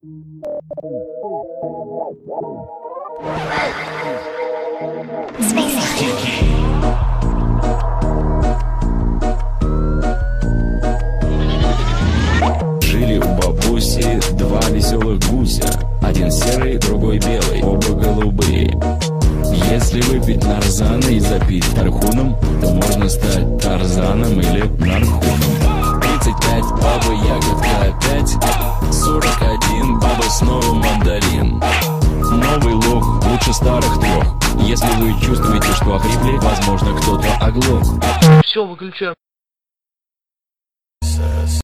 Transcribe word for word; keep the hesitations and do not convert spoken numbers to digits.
Жили у бабуси два веселых гуся. Один серый, другой белый, оба голубые. Если выпить нарзана и запить тархуном, то можно стать Тарзаном или Нархуном. Тридцать пять, баба ягодка опять. Сорок один, баба снова мандарин. Новый лох лучше старых трех. Если вы чувствуете, что охрипли, возможно, кто-то оглох. Все, выключаем.